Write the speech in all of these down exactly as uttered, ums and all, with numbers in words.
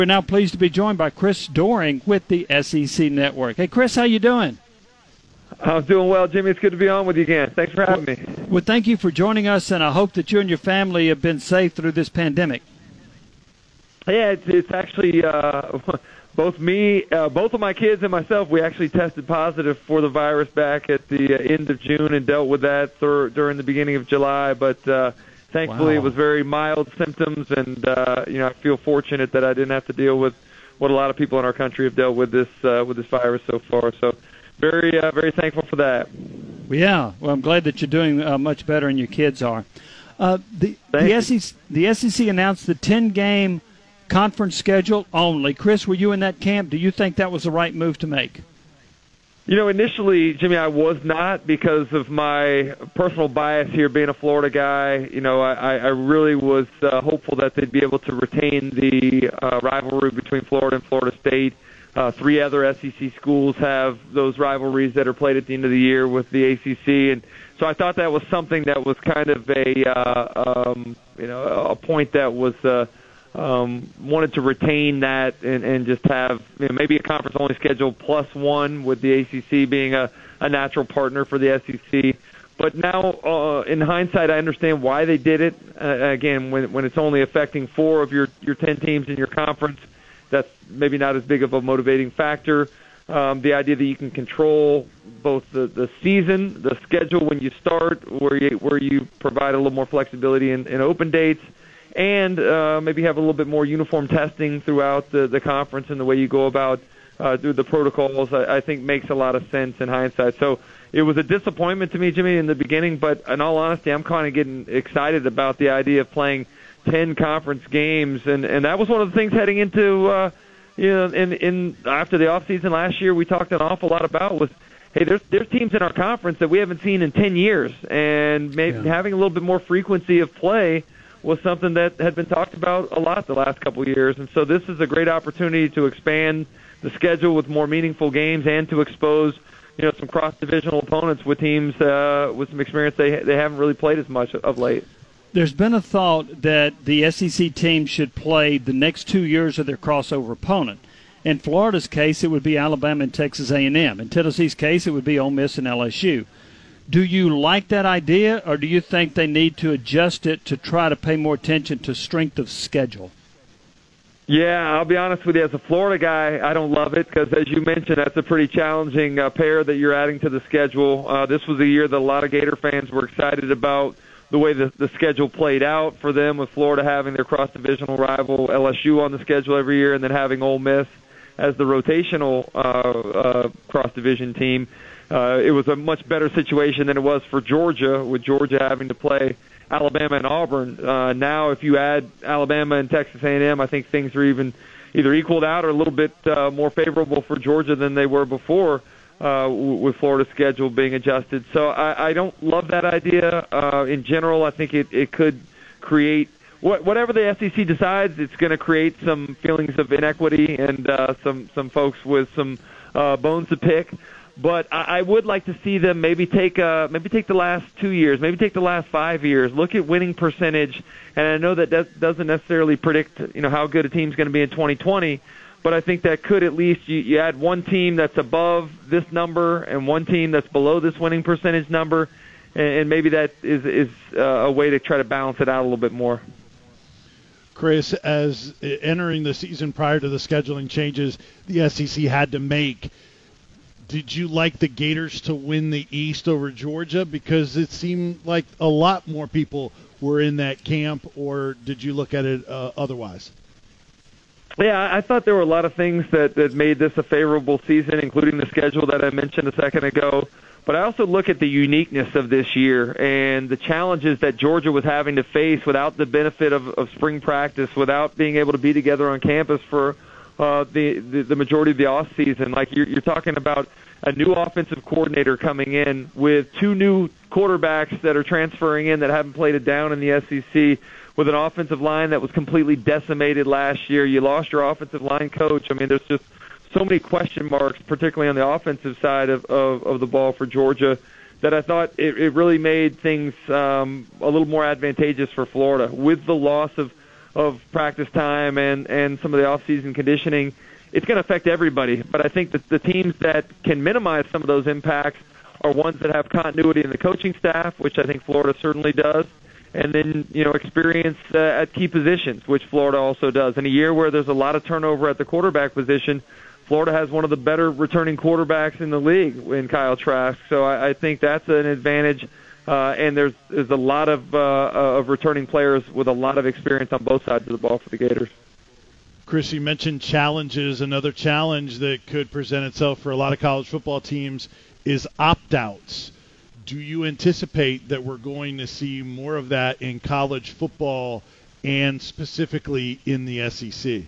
We're now pleased to be joined by Chris Doering with the S E C Network. Hey, Chris, how you doing? I'm doing well, Jimmy. It's good to be on with you again. Thanks for having me. Well, thank you for joining us, and I hope that you and your family have been safe through this pandemic. Yeah, it's, it's actually uh, both me, uh, both of my kids and myself, we actually tested positive for the virus back at the end of June and dealt with that through, during the beginning of July. But uh, thankfully, wow. It was very mild symptoms, and uh, you know, I feel fortunate that I didn't have to deal with what a lot of people in our country have dealt with this uh, with this virus so far. So very, uh, very thankful for that. Yeah, well, I'm glad that you're doing uh, much better, and your kids are. Uh, the the S E C, the S E C announced the ten-game conference schedule only. Chris, were you in that camp? Do you think that was the right move to make? You know, initially, Jimmy, I was not because of my personal bias here, being a Florida guy. You know, I, I really was uh, hopeful that they'd be able to retain the uh, rivalry between Florida and Florida State. Uh, three other S E C schools have those rivalries that are played at the end of the year with the A C C, and so I thought that was something that was kind of a, uh, um, you know, a point that was uh, um, wanted to retain that and, and just have, you know, maybe a conference-only schedule plus one, with the A C C being a, a natural partner for the S E C. But now, uh, in hindsight, I understand why they did it. Uh, again, when when it's only affecting four of your, your ten teams in your conference, that's maybe not as big of a motivating factor. Um, the idea that you can control both the, the season, the schedule when you start, where you, where you provide a little more flexibility in, in open dates, and uh, maybe have a little bit more uniform testing throughout the, the conference and the way you go about uh, through the protocols, I, I think makes a lot of sense in hindsight. So it was a disappointment to me, Jimmy, in the beginning, but in all honesty, I'm kind of getting excited about the idea of playing ten conference games, and, and that was one of the things heading into, uh, you know, in, in after the offseason last year, we talked an awful lot about was, hey, there's there's teams in our conference that we haven't seen in ten years, and maybe yeah. having a little bit more frequency of play was something that had been talked about a lot the last couple of years, and so this is a great opportunity to expand the schedule with more meaningful games and to expose, you know, some cross-divisional opponents with teams uh, with some experience they they haven't really played as much of late. There's been a thought that the S E C team should play the next two years of their crossover opponent. In Florida's case, it would be Alabama and Texas A and M. In Tennessee's case, it would be Ole Miss and L S U. Do you like that idea, or do you think they need to adjust it to try to pay more attention to strength of schedule? Yeah, I'll be honest with you. As a Florida guy, I don't love it because, as you mentioned, that's a pretty challenging uh, pair that you're adding to the schedule. Uh, this was a year that a lot of Gator fans were excited about the way the, the schedule played out for them, with Florida having their cross-divisional rival L S U on the schedule every year, and then having Ole Miss as the rotational uh, uh, cross-division team. Uh, it was a much better situation than it was for Georgia, with Georgia having to play Alabama and Auburn. Uh, now, if you add Alabama and Texas A and M, I think things are even either equaled out or a little bit uh, more favorable for Georgia than they were before. Uh, with Florida's schedule being adjusted. So I, I don't love that idea. Uh, in general, I think it, it could create, what, whatever the S E C decides, it's going to create some feelings of inequity and uh, some, some folks with some uh, bones to pick. But I, I would like to see them maybe take uh, maybe take the last two years, maybe take the last five years, look at winning percentage. And I know that that doesn't necessarily predict, you know, how good a team's going to be in twenty twenty, but I think that could at least, you, you add one team that's above this number and one team that's below this winning percentage number, and, and maybe that is, is uh, a way to try to balance it out a little bit more. Chris, as entering the season prior to the scheduling changes the S E C had to make, did you like the Gators to win the East over Georgia? Because it seemed like a lot more people were in that camp, or did you look at it uh, otherwise? Yeah, I thought there were a lot of things that, that made this a favorable season, including the schedule that I mentioned a second ago. But I also look at the uniqueness of this year and the challenges that Georgia was having to face without the benefit of, of spring practice, without being able to be together on campus for uh, the, the the majority of the off season. Like you're, you're talking about a new offensive coordinator coming in with two new quarterbacks that are transferring in that haven't played it down in the S E C, with an offensive line that was completely decimated last year. You lost your offensive line coach. I mean, there's just so many question marks, particularly on the offensive side of, of, of the ball for Georgia, that I thought it, it really made things um, a little more advantageous for Florida. With the loss of, of practice time and, and some of the off-season conditioning, it's going to affect everybody. But I think that the teams that can minimize some of those impacts are ones that have continuity in the coaching staff, which I think Florida certainly does, and then, you know, experience uh, at key positions, which Florida also does. In a year where there's a lot of turnover at the quarterback position, Florida has one of the better returning quarterbacks in the league in Kyle Trask. So I, I think that's an advantage. Uh, and there's there's a lot of uh, of returning players with a lot of experience on both sides of the ball for the Gators. Chris, you mentioned challenges. Another challenge that could present itself for a lot of college football teams is opt-outs. Do you anticipate that we're going to see more of that in college football and specifically in the S E C?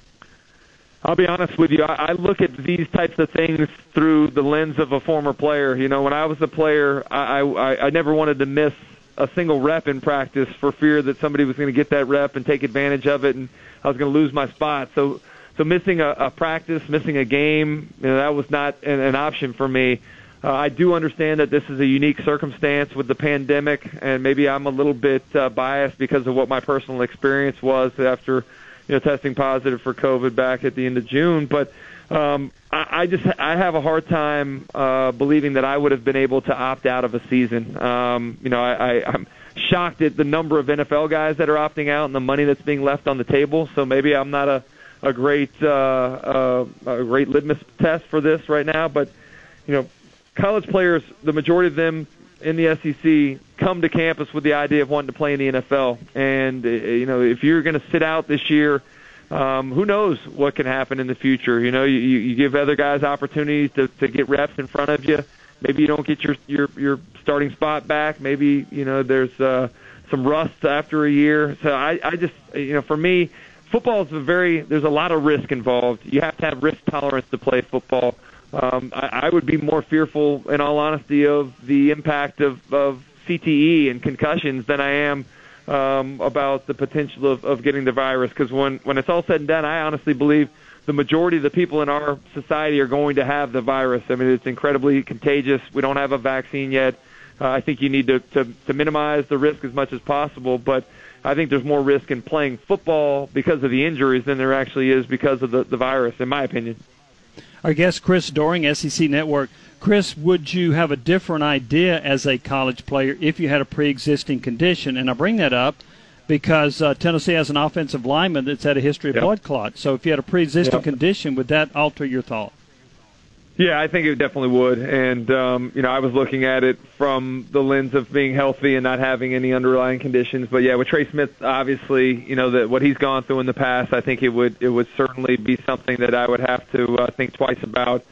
I'll be honest with you. I look at these types of things through the lens of a former player. You know, when I was a player, I, I, I never wanted to miss a single rep in practice for fear that somebody was going to get that rep and take advantage of it, and I was going to lose my spot. So, so missing a, a practice, missing a game, you know, that was not an, an option for me. Uh, I do understand that this is a unique circumstance with the pandemic, and maybe I'm a little bit uh, biased because of what my personal experience was after, you know, testing positive for COVID back at the end of June. But um, I, I just I have a hard time uh, believing that I would have been able to opt out of a season. Um, you know, I, I, I'm shocked at the number of N F L guys that are opting out and the money that's being left on the table. So maybe I'm not a a great uh, uh, a great litmus test for this right now. But you know, college players, the majority of them in the S E C come to campus with the idea of wanting to play in the N F L. And, uh, you know, if you're going to sit out this year, um, who knows what can happen in the future. You know, you, you give other guys opportunities to, to get reps in front of you. Maybe you don't get your, your, your starting spot back. Maybe, you know, there's uh, some rust after a year. So I, I just, you know, for me, football is a very, there's a lot of risk involved. You have to have risk tolerance to play football. Um, I, I would be more fearful, in all honesty, of the impact of, of C T E and concussions than I am um, about the potential of, of getting the virus. Because when, when it's all said and done, I honestly believe the majority of the people in our society are going to have the virus. I mean, it's incredibly contagious. We don't have a vaccine yet. Uh, I think you need to, to, to minimize the risk as much as possible. But I think there's more risk in playing football because of the injuries than there actually is because of the, the virus, in my opinion. Our guest, Chris Doering, S E C Network. Chris, would you have a different idea as a college player if you had a pre-existing condition? And I bring that up because uh, Tennessee has an offensive lineman that's had a history of yep. blood clots. So if you had a pre-existing yep. condition, would that alter your thought? Yeah, I think it definitely would. And, um, you know, I was looking at it from the lens of being healthy and not having any underlying conditions. But, yeah, with Trey Smith, obviously, you know, that what he's gone through in the past, I think it would it would certainly be something that I would have to uh, think twice about.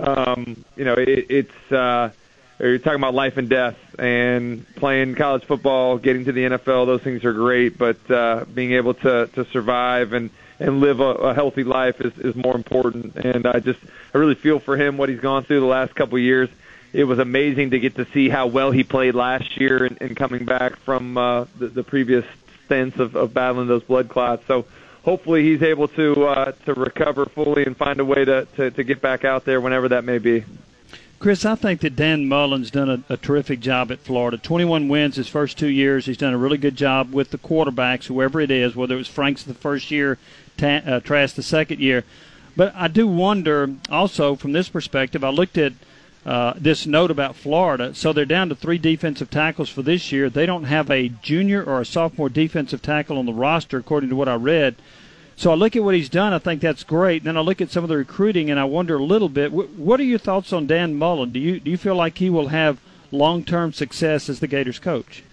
Um, you know, it, it's uh, you're talking about life and death, and playing college football, getting to the N F L, those things are great. But uh, being able to, to survive and and live a, a healthy life is, is more important. And I just, I really feel for him, what he's gone through the last couple of years. It was amazing to get to see how well he played last year and, and coming back from uh, the, the previous stints of, of battling those blood clots. So hopefully he's able to uh, to recover fully and find a way to, to, to get back out there whenever that may be. Chris, I think that Dan Mullen's done a, a terrific job at Florida. twenty-one wins his first two years. He's done a really good job with the quarterbacks, whoever it is, whether it was Franks the first year, ta- uh, Trask the second year. But I do wonder also from this perspective, I looked at uh, this note about Florida. So they're down to three defensive tackles for this year. They don't have a junior or a sophomore defensive tackle on the roster, according to what I read. So I look at what he's done. I think that's great. Then I look at some of the recruiting, and I wonder a little bit, what are your thoughts on Dan Mullen? Do you do you feel like he will have long-term success as the Gators coach?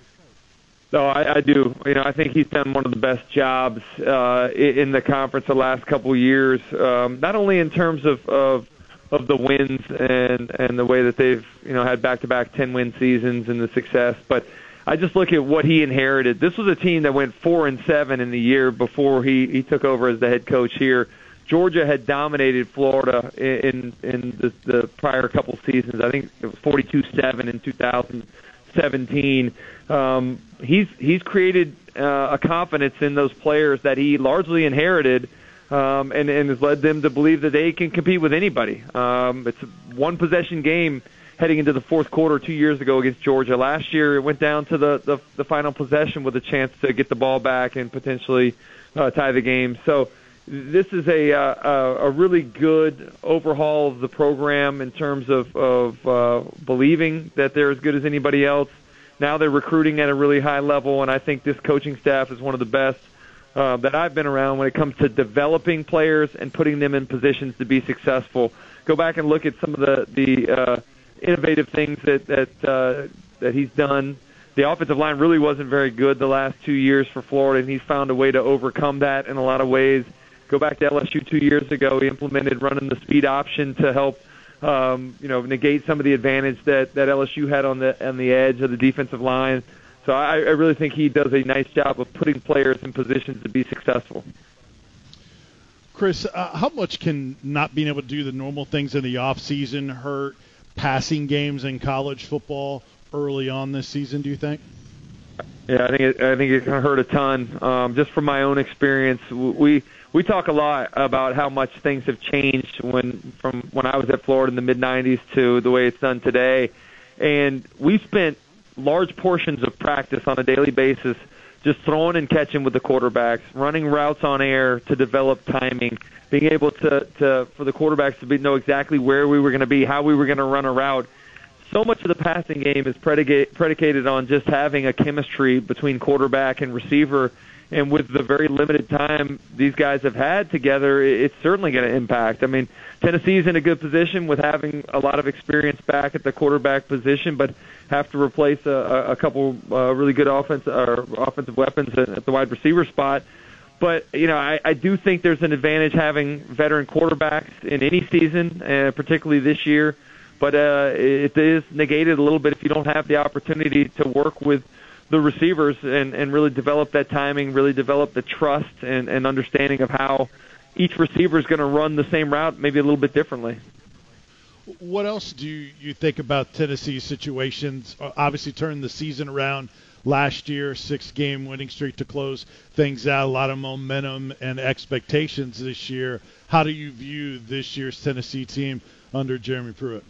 No, I, I do. You know, I think he's done one of the best jobs uh, in the conference the last couple of years, um, not only in terms of, of of the wins and, and the way that they've, you know, had back-to-back ten-win seasons and the success, but I just look at what he inherited. This was a team that went four and seven in the year before he, he took over as the head coach here. Georgia had dominated Florida in in the, the prior couple seasons. I think it was forty-two seven in two thousand seventeen. Um, he's he's created uh, a confidence in those players that he largely inherited, um, and and has led them to believe that they can compete with anybody. Um, it's a one possession game heading into the fourth quarter two years ago against Georgia. Last year, it went down to the, the, the final possession with a chance to get the ball back and potentially uh, tie the game. So this is a, uh, a really good overhaul of the program in terms of, of uh, believing that they're as good as anybody else. Now they're recruiting at a really high level, and I think this coaching staff is one of the best uh, that I've been around when it comes to developing players and putting them in positions to be successful. Go back and look at some of the, the uh, innovative things that that, uh, that he's done. The offensive line really wasn't very good the last two years for Florida, and he's found a way to overcome that in a lot of ways. Go back to L S U two years ago. He implemented running the speed option to help Um, you know, negate some of the advantage that, that L S U had on the on the edge of the defensive line. So I, I really think he does a nice job of putting players in positions to be successful. Chris, uh, how much can not being able to do the normal things in the off season hurt passing games in college football early on this season, do you think? Yeah, I think it, I think it can hurt a ton. Um, just from my own experience, we we talk a lot about how much things have changed when from when I was at Florida in the mid nineties to the way it's done today, and we spent large portions of practice on a daily basis just throwing and catching with the quarterbacks, running routes on air to develop timing, being able to, to for the quarterbacks to be, know exactly where we were going to be, how we were going to run a route. So much of the passing game is predicate, predicated on just having a chemistry between quarterback and receiver. And with the very limited time these guys have had together, it's certainly going to impact. I mean, Tennessee's in a good position with having a lot of experience back at the quarterback position, but have to replace a, a couple uh, really good offense, or offensive weapons at the wide receiver spot. But, you know, I, I do think there's an advantage having veteran quarterbacks in any season, uh, particularly this year. But uh, it is negated a little bit if you don't have the opportunity to work with the receivers and, and really develop that timing, really develop the trust and, and understanding of how each receiver is going to run the same route maybe a little bit differently. What else do you think about Tennessee's situations? Obviously turned the season around last year, six-game winning streak to close things out, a lot of momentum and expectations this year. How do you view this year's Tennessee team under Jeremy Pruitt?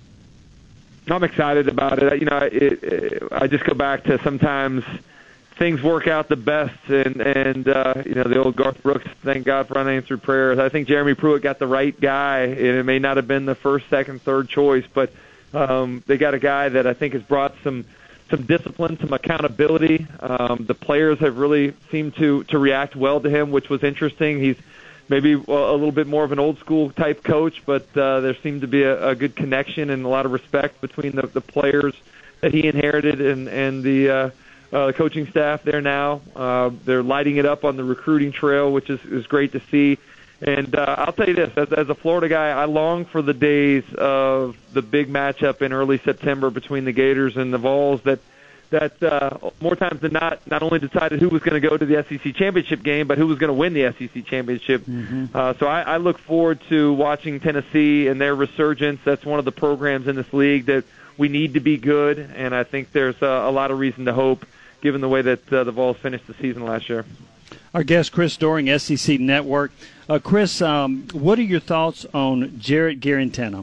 I'm excited about it. You know, it, it, I just go back to sometimes things work out the best, and and uh, you know, the old Garth Brooks, thank God for unanswered prayers. I think Jeremy Pruitt got the right guy, and it may not have been the first, second, third choice, but um, they got a guy that I think has brought some some discipline, some accountability. Um, the players have really seemed to to react well to him, which was interesting. He's maybe a little bit more of an old-school type coach, but uh, there seemed to be a, a good connection and a lot of respect between the, the players that he inherited and, and the, uh, uh, the coaching staff there now. Uh, they're lighting it up on the recruiting trail, which is, is great to see. And uh, I'll tell you this, as, as a Florida guy, I long for the days of the big matchup in early September between the Gators and the Vols that that uh, more times than not, not only decided who was going to go to the S E C championship game, but who was going to win the S E C championship. Mm-hmm. Uh, so I, I look forward to watching Tennessee and their resurgence. That's one of the programs in this league that we need to be good, and I think there's uh, a lot of reason to hope, given the way that uh, the Vols finished the season last year. Our guest, Chris Doering, S E C Network. Uh, Chris, um, what are your thoughts on Jarrett Guarantano?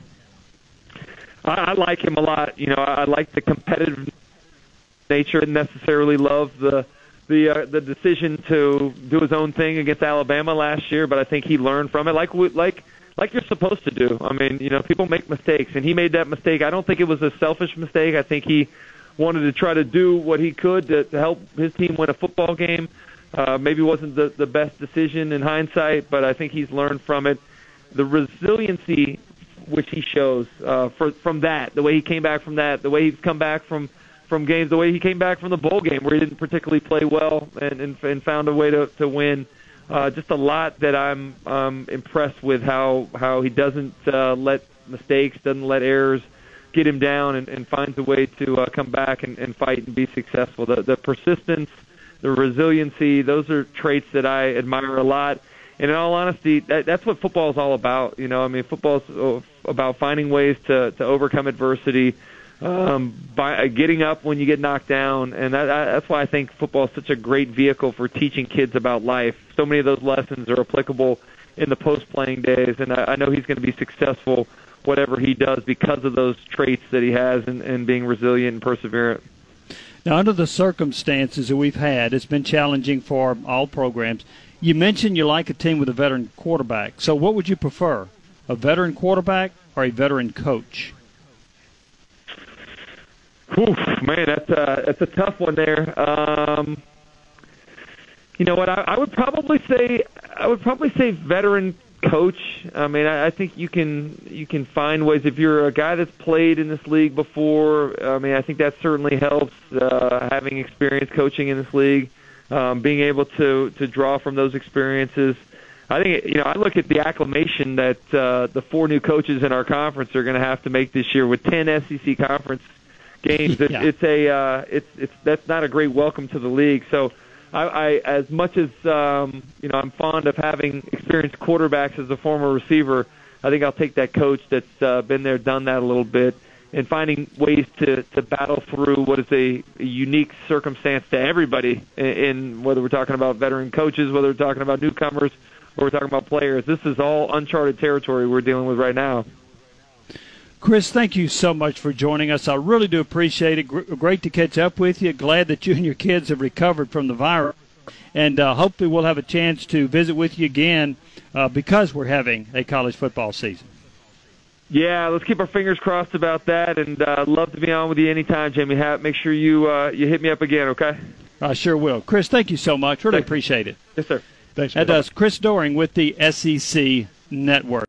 I, I like him a lot. You know, I, I like the competitive nature. Didn't necessarily love the the uh, the decision to do his own thing against Alabama last year, but I think he learned from it, like like like you're supposed to do. I mean, you know, people make mistakes, and he made that mistake. I don't think it was a selfish mistake. I think he wanted to try to do what he could to, to help his team win a football game. Uh, maybe wasn't the, the best decision in hindsight, but I think he's learned from it. The resiliency which he shows uh, for, from that, the way he came back from that, the way he's come back from from games, the way he came back from the bowl game where he didn't particularly play well and, and, and found a way to, to win. Uh, just a lot that I'm um, impressed with how, how he doesn't uh, let mistakes, doesn't let errors get him down and, and finds a way to uh, come back and, and fight and be successful. The, the persistence, the resiliency, those are traits that I admire a lot. And in all honesty, that, that's what football is all about. You know, I mean, football is about finding ways to, to overcome adversity, Um, by getting up when you get knocked down, and that, that's why I think football is such a great vehicle for teaching kids about life. So many of those lessons are applicable in the post-playing days, and I, I know he's going to be successful whatever he does because of those traits that he has and, and being resilient and perseverant. Now, under the circumstances that we've had, it's been challenging for all programs. You mentioned you like a team with a veteran quarterback. So what would you prefer, a veteran quarterback or a veteran coach? Oof, man, that's a, that's a tough one there. Um, you know what? I, I would probably say I would probably say veteran coach. I mean, I, I think you can you can find ways. If you're a guy that's played in this league before, I mean, I think that certainly helps. Uh, having experience coaching in this league, um, being able to to draw from those experiences. I think, you know, I look at the acclimation that uh, the four new coaches in our conference are going to have to make this year with ten S E C conference games. It, yeah. It's a uh, it's it's that's not a great welcome to the league. So, I, I as much as um, you know, I'm fond of having experienced quarterbacks as a former receiver. I think I'll take that coach that's uh, been there, done that a little bit, and finding ways to, to battle through what is a, a unique circumstance to everybody. In, in whether we're talking about veteran coaches, whether we're talking about newcomers, or we're talking about players, this is all uncharted territory we're dealing with right now. Chris, thank you so much for joining us. I really do appreciate it. Great to catch up with you. Glad that you and your kids have recovered from the virus. And uh, hopefully we'll have a chance to visit with you again uh, because we're having a college football season. Yeah, let's keep our fingers crossed about that. And uh, I'd love to be on with you anytime, Jamie. Have, make sure you uh, you hit me up again, okay? I sure will. Chris, thank you so much. Really Thanks. appreciate it. Yes, sir. Thanks. That does Chris Doering with the S E C Network.